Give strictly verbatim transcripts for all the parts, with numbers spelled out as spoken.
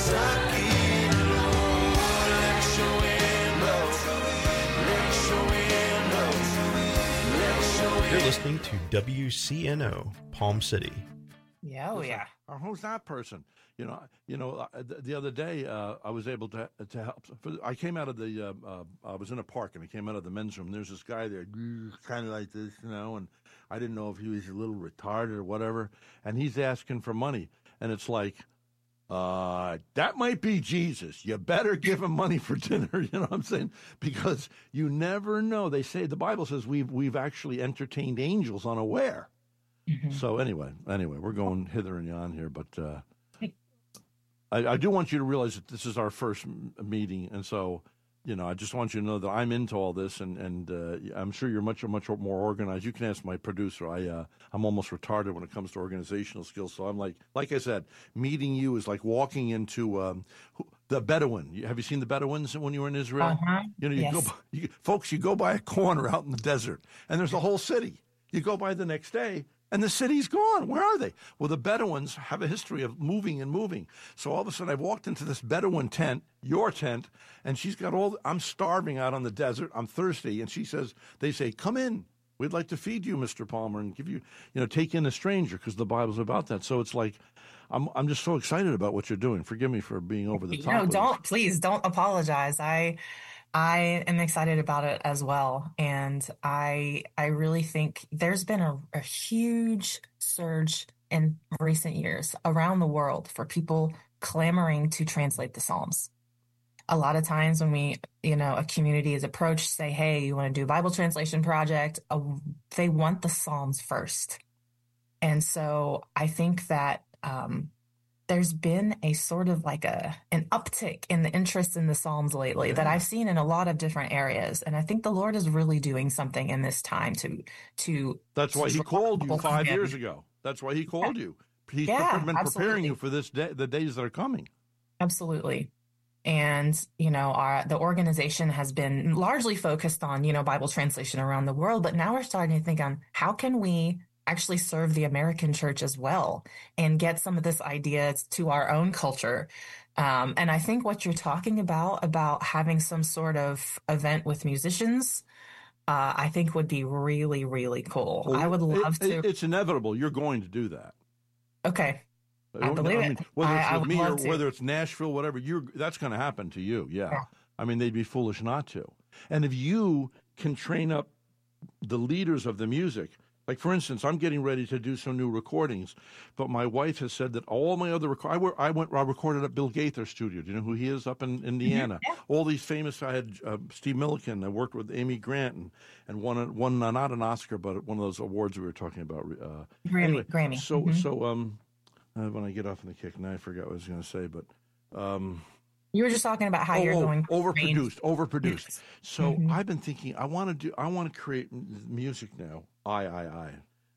You're listening to W C N O, Palm City. Yeah, oh yeah. Or who's that person? You know, you know. Uh, the, the other day, uh, I was able to to help. For, I came out of the. Uh, uh, I was in a park, and I came out of the men's room. There's this guy there, kind of like this, you know. And I didn't know if he was a little retarded or whatever. And he's asking for money, and it's like, uh, that might be Jesus. You better give him money for dinner. You know what I'm saying? Because you never know. They say the Bible says we've we've actually entertained angels unaware. Mm-hmm. So anyway, anyway, we're going hither and yon here, but uh, I, I do want you to realize that this is our first m- meeting, and so you know, I just want you to know that I'm into all this, and and uh, I'm sure you're much much more organized. You can ask my producer. I uh, I'm almost retarded when it comes to organizational skills. So I'm like, like I said, meeting you is like walking into um, the Bedouin. Have you seen the Bedouins when you were in Israel? Uh-huh. You know, you yes. go, by, you, folks, you go by a corner out in the desert, and there's a whole city. You go by the next day, and the city's gone. Where are they? Well, the Bedouins have a history of moving and moving. So all of a sudden, I've walked into this Bedouin tent, your tent, and she's got all. The, I'm starving out on the desert. I'm thirsty, and she says, "They say, come in. We'd like to feed you, Mister Palmer, and give you, you know, take in a stranger, because the Bible's about that." So it's like, I'm I'm just so excited about what you're doing. Forgive me for being over the top. No, don't please don't apologize. I. I am excited about it as well. And I I really think there's been a, a huge surge in recent years around the world for people clamoring to translate the Psalms. A lot of times when we, you know, a community is approached, say, hey, you want to do a Bible translation project, uh, they want the Psalms first. And so I think that um, there's been a sort of like a an uptick in the interest in the Psalms lately yeah. that I've seen in a lot of different areas. And I think the Lord is really doing something in this time to to That's why he called you five years ago. That's why he called yeah. you. He's yeah, been absolutely. preparing you for this day, the days that are coming. Absolutely. And, you know, our the organization has been largely focused on, you know, Bible translation around the world. But now we're starting to think on how can we actually serve the American church as well and get some of this idea to our own culture. Um, and I think what you're talking about, about having some sort of event with musicians, uh, I think would be really, really cool. Well, I would love it, to. It's inevitable. You're going to do that. Okay. I believe I mean, it. Whether it's I, with I me or to. whether it's Nashville, whatever, you're, that's going to happen to you. Yeah. yeah. I mean, they'd be foolish not to. And if you can train up the leaders of the music, like, for instance, I'm getting ready to do some new recordings, but my wife has said that all my other record, I, were, I went, I recorded at Bill Gaither's studio. Do you know who he is up in Indiana? Yeah. All these famous, I had uh, Steve Milliken, I worked with Amy Grant, and, and won, won uh, not an Oscar, but one of those awards we were talking about. Uh, Grammy. Anyway, Grammy. So, mm-hmm. so um, uh, when I get off on the kick, now I forgot what I was going to say, but. Um, You were just talking about how oh, you're oh, going overproduced, overproduced. Yes. So mm-hmm. I've been thinking, I want to do, I want to create music now. I, I, I.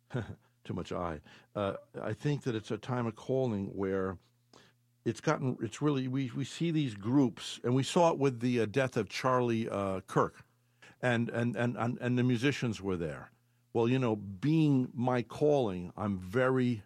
Too much I. Uh, I think that it's a time of calling where it's gotten, it's really, we, we see these groups, and we saw it with the uh, death of Charlie uh, Kirk, and, and, and, and, and the musicians were there. Well, you know, being my calling, I'm very,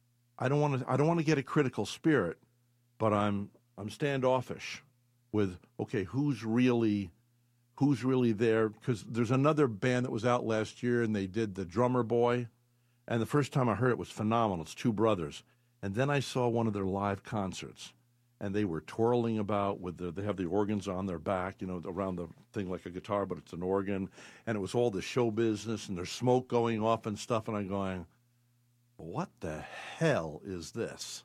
I don't want to, I don't want to get a critical spirit, but I'm, I'm standoffish with, okay, who's really, who's really there? Because there's another band that was out last year, and they did The Drummer Boy. And the first time I heard it was phenomenal. It's two brothers. And then I saw one of their live concerts, and they were twirling about with the, they have the organs on their back, you know, around the thing like a guitar, but it's an organ. And it was all the show business, and there's smoke going off and stuff. And I'm going, what the hell is this?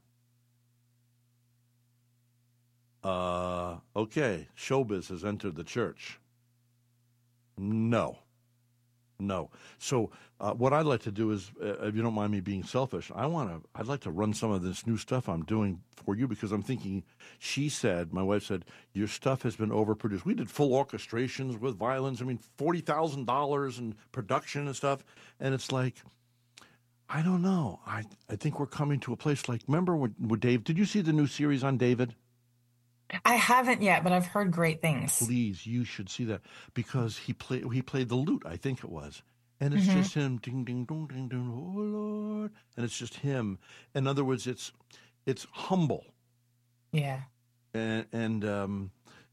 Uh, okay, showbiz has entered the church. No. No. So uh, what I'd like to do is, uh, if you don't mind me being selfish, I want to, I'd like to run some of this new stuff I'm doing for you, because I'm thinking, she said, my wife said, your stuff has been overproduced. We did full orchestrations with violins. I mean, forty thousand dollars in production and stuff. And it's like, I don't know. I, I think we're coming to a place like, remember with, with Dave, did you see the new series on David? I haven't yet, but I've heard great things. Please, you should see that, because he played he played the lute, I think it was, and it's mm-hmm. just him, ding ding dong ding ding, oh Lord, and it's just him. In other words, it's it's humble. Yeah. and and um,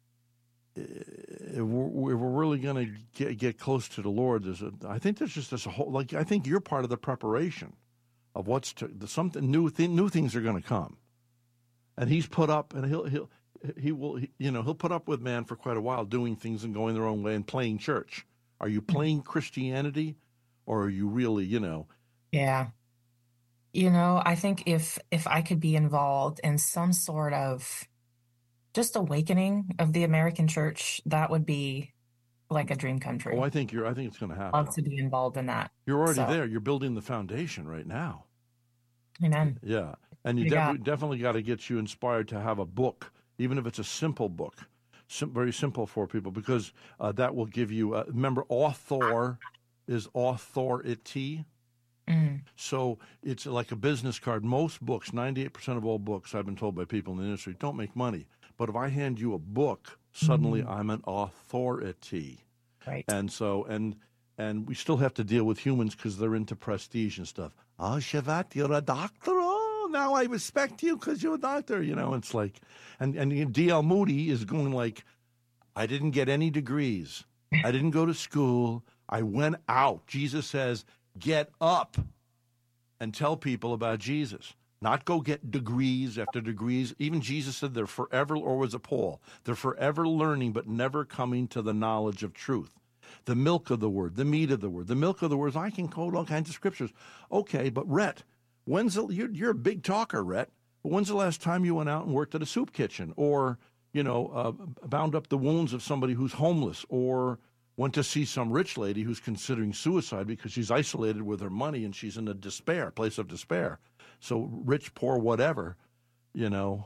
if we're, if we're really going to get, get close to the Lord, there's a, I think there's just this whole, like, I think you're part of the preparation of what's to, the, something new, th- new things are going to come. And he's put up, and he'll, he'll, he will, he, you know, he'll put up with man for quite a while doing things and going their own way and playing church. Are you playing Christianity, or are you really, you know? Yeah. You know, I think if, if I could be involved in some sort of just awakening of the American church, that would be like a dream come true. Oh, I think you're, I think it's going to happen. Love to be involved in that. You're already So, there. You're building the foundation right now. amen. Yeah. And you You definitely, got- definitely got to get you inspired to have a book, even if it's a simple book, sim- very simple for people, because uh, that will give you, uh, remember, author is authority. Mm, So it's like a business card. Most books, ninety-eight percent of all books, I've been told by people in the industry, don't make money. But if I hand you a book, suddenly Mhm. I'm an authority. right. And so, and and we still have to deal with humans because they're into prestige and stuff. Oh, Shavat, you're a doctor? Oh, now I respect you because you're a doctor. You know, it's like, and, and D L Moody is going like, I didn't get any degrees. I didn't go to school. I went out. Jesus says, get up and tell people about Jesus. Not go get degrees after degrees. Even Jesus said they're forever, or was it Paul? They're forever learning, but never coming to the knowledge of truth. The milk of the word, the meat of the word. The milk of the words, I can quote all kinds of scriptures. Okay, but Rhett, when's the, you're, you're a big talker, Rhett. But when's the last time you went out and worked at a soup kitchen, or, you know, uh, bound up the wounds of somebody who's homeless, or went to see some rich lady who's considering suicide because she's isolated with her money and she's in a despair, place of despair. So rich, poor, whatever, you know.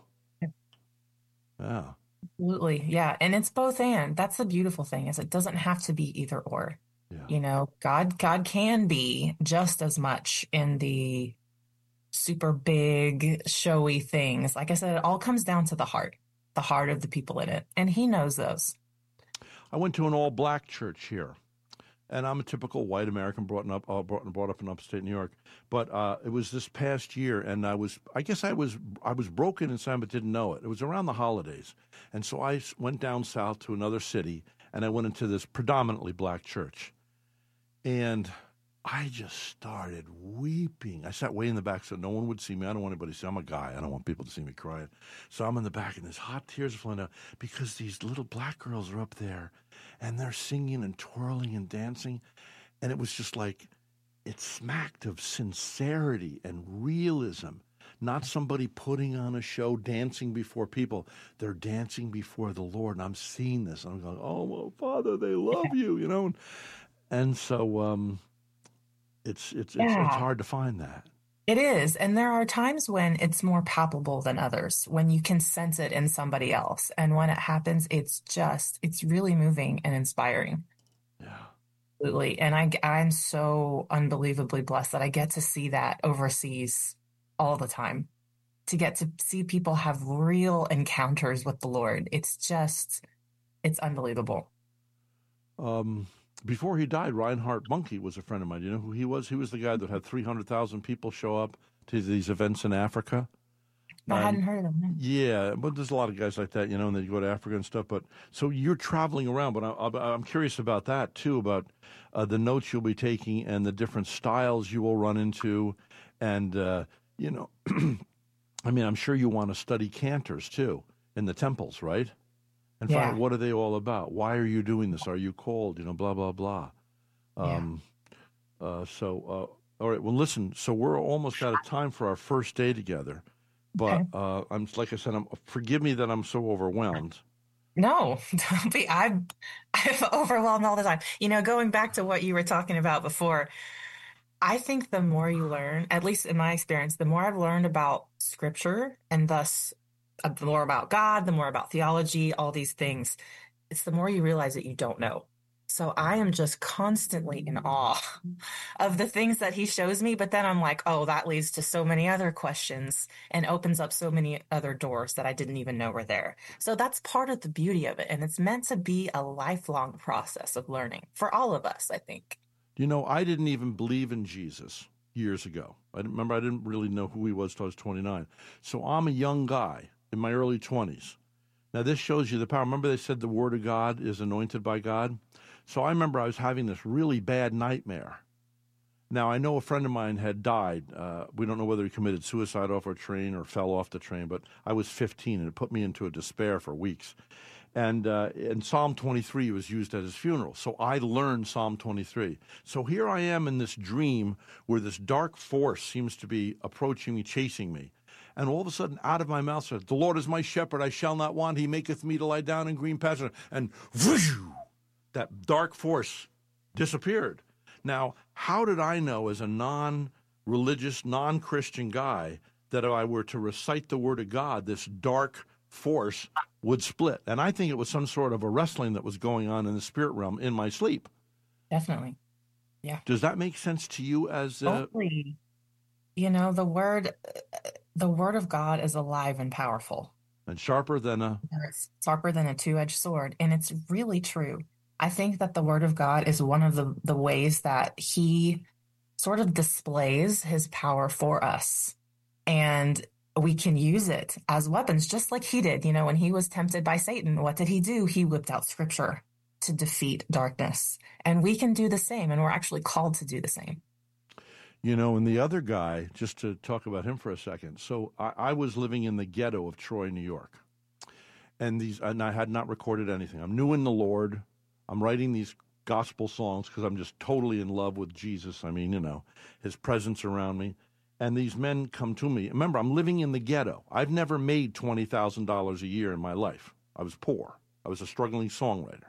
Yeah. Absolutely. Yeah. And it's both and. That's the beautiful thing is it doesn't have to be either or. Yeah. You know, God God can be just as much in the super big, showy things. Like I said, it all comes down to the heart, the heart of the people in it. And he knows those. I went to an all-black church here, and I'm a typical white American brought up, uh, brought, brought up in upstate New York. But uh, it was this past year, and I was, I guess I was, I was broken inside, but didn't know it. It was around the holidays, and so I went down south to another city, and I went into this predominantly black church, and I just started weeping. I sat way in the back so no one would see me. I don't want anybody to see. I'm a guy. I don't want people to see me crying. So I'm in the back, and there's hot tears are flowing out because these little black girls are up there, and they're singing and twirling and dancing. And it was just like, it smacked of sincerity and realism. Not somebody putting on a show, dancing before people. They're dancing before the Lord. And I'm seeing this. And I'm going, oh, well, Father, they love you, you know. And, and so um, it's, it's, it's, Yeah. it's hard to find that. It is. And there are times when it's more palpable than others, when you can sense it in somebody else. And when it happens, it's just, it's really moving and inspiring. Yeah. Absolutely. And I, I'm so unbelievably blessed that I get to see that overseas all the time, to get to see people have real encounters with the Lord. It's just, it's unbelievable. Um, before he died, Reinhard Bonnke was a friend of mine. You know who he was? He was the guy that had three hundred thousand people show up to these events in Africa. I Um, hadn't heard of them. Yeah, but there's a lot of guys like that, you know, and they go to Africa and stuff. But so you're traveling around, but I, I, I'm curious about that too, about uh, the notes you'll be taking and the different styles you will run into, and uh, you know, I mean, I'm sure you want to study cantors too in the temples, right? And find Yeah. out what are they all about? Why are you doing this? Are you called? You know, blah blah blah. Um, uh, so, uh, all right. Well, listen. So we're almost out of time for our first day together. But Okay. uh, I'm like I said, I'm, forgive me that I'm so overwhelmed. No, don't be. I'm, I'm overwhelmed all the time. You know, going back to what you were talking about before, I think the more you learn, at least in my experience, the more I've learned about scripture and thus uh, the more about God, the more about theology, all these things, it's the more you realize that you don't know. So I am just constantly in awe of the things that he shows me. But then I'm like, oh, that leads to so many other questions and opens up so many other doors that I didn't even know were there. So that's part of the beauty of it. And it's meant to be a lifelong process of learning for all of us, I think. You know, I didn't even believe in Jesus years ago. I didn't, remember I didn't really know who he was till I was twenty-nine. So I'm a young guy in my early twenties. Now, this shows you the power. Remember they said the Word of God is anointed by God? So I remember I was having this really bad nightmare. Now, I know a friend of mine had died. Uh, we don't know whether he committed suicide off a train or fell off the train, but I was fifteen, and it put me into a despair for weeks. And, uh, and Psalm twenty-three was used at his funeral. So I learned Psalm twenty-three. So here I am in this dream where this dark force seems to be approaching me, chasing me. And all of a sudden, out of my mouth says, "The Lord is my shepherd, I shall not want. He maketh me to lie down in green pastures." And whoosh, that dark force disappeared. Now, how did I know as a non-religious, non-Christian guy that if I were to recite the Word of God, this dark force would split? And I think it was some sort of a wrestling that was going on in the spirit realm in my sleep. Definitely. Yeah. Does that make sense to you as a... Totally. You know, the word, the word of God is alive and powerful. And sharper than a... It's sharper than a two-edged sword. And it's really true. I think that the word of God is one of the, the ways that he sort of displays his power for us. And we can use it as weapons, just like he did. You know, when he was tempted by Satan, what did he do? He whipped out scripture to defeat darkness. And we can do the same, and we're actually called to do the same. You know, and the other guy, just to talk about him for a second. So I, I was living in the ghetto of Troy, New York. And these, and I had not recorded anything. I'm new in the Lord. I'm writing these gospel songs because I'm just totally in love with Jesus. I mean, you know, his presence around me. And these men come to me. Remember, I'm living in the ghetto. I've never made twenty thousand dollars a year in my life. I was poor. I was a struggling songwriter.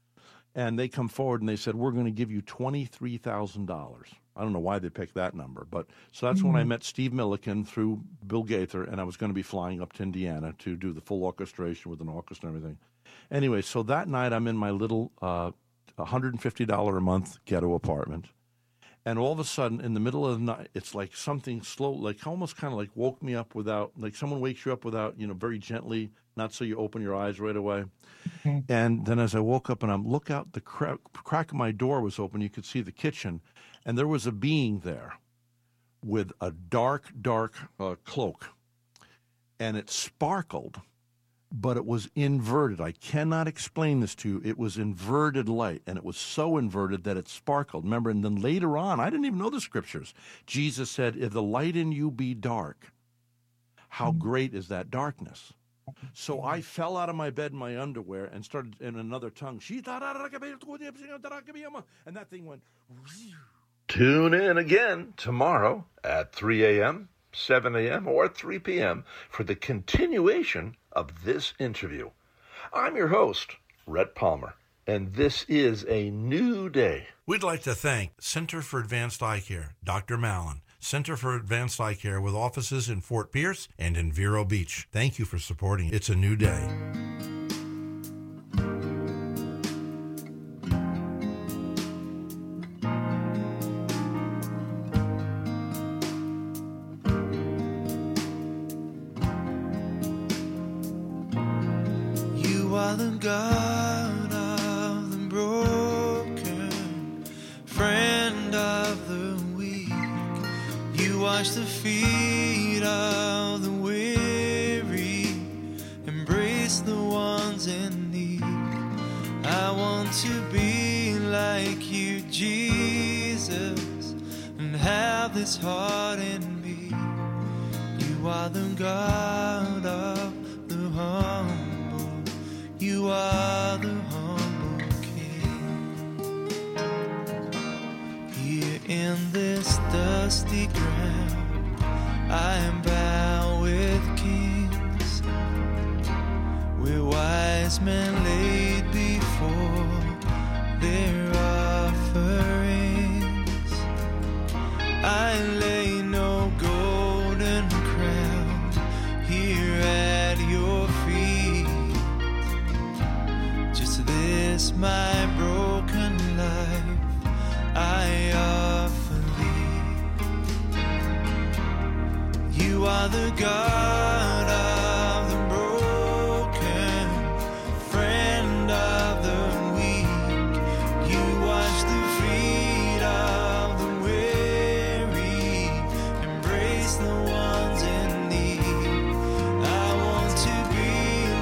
And they come forward and they said, "We're going to give you twenty-three thousand dollars. I don't know why they picked that number. But so that's mm-hmm. when I met Steve Milliken through Bill Gaither, and I was going to be flying up to Indiana to do the full orchestration with an orchestra and everything. Anyway, so that night I'm in my little uh, one hundred fifty dollars a month ghetto apartment. And all of a sudden, in the middle of the night, it's like something slow, like almost kind of like woke me up without, like someone wakes you up without, you know, very gently, not so you open your eyes right away. Mm-hmm. And then as I woke up and I'm look out, the crack, crack of my door was open. You could see the kitchen. And there was a being there with a dark, dark uh, cloak. And it sparkled, but it was inverted. I cannot explain this to you. It was inverted light, and it was so inverted that it sparkled. Remember, and then later on, I didn't even know the scriptures. Jesus said, "If the light in you be dark, how great is that darkness?" So I fell out of my bed in my underwear and started in another tongue. And that thing went... Tune in again tomorrow at three a.m., seven a.m., or three p.m. for the continuation of this interview. I'm your host, Rhett Palmer, and this is a new day. We'd like to thank Center for Advanced Eye Care, Doctor Mallon, Center for Advanced Eye Care with offices in Fort Pierce and in Vero Beach. Thank you for supporting It's a New Day. You are the God of the broken, friend of the weak. You wash the feet of the weary, embrace the ones in need. I want to be like you, Jesus, and have this heart in me. You are the God of the humble. You are the humble King. Here in this dusty ground, I am bound with kings, where wise men laid before their offerings. I lay no golden crown here at your feet. Just this my broken life I offer thee. You are the God